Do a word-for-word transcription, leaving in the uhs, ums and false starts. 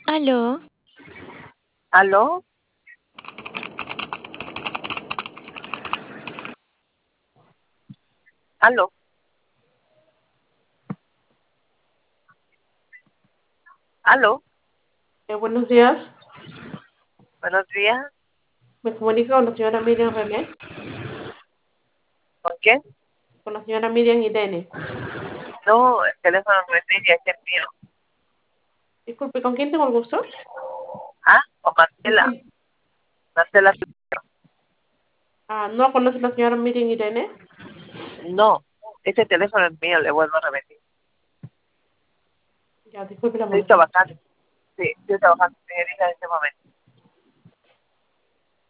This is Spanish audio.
¿Aló? ¿Aló? ¿Aló? ¿Aló? Eh, buenos días, Buenos días. me comunico con la señora Miriam René, ¿Con quién? con la señora Miriam Irene. No, el teléfono no es de ella, es el mío. Disculpe, ¿con quién tengo el gusto? ¿Ah? ¿O ¿Con Marcela? quién? Marcela. Ah, ¿no conoce la señora Miriam Irene? No, este teléfono es mío, le vuelvo a repetir. Ya, disculpe la Estoy molestia. trabajando, sí, estoy trabajando, señorita, en este momento.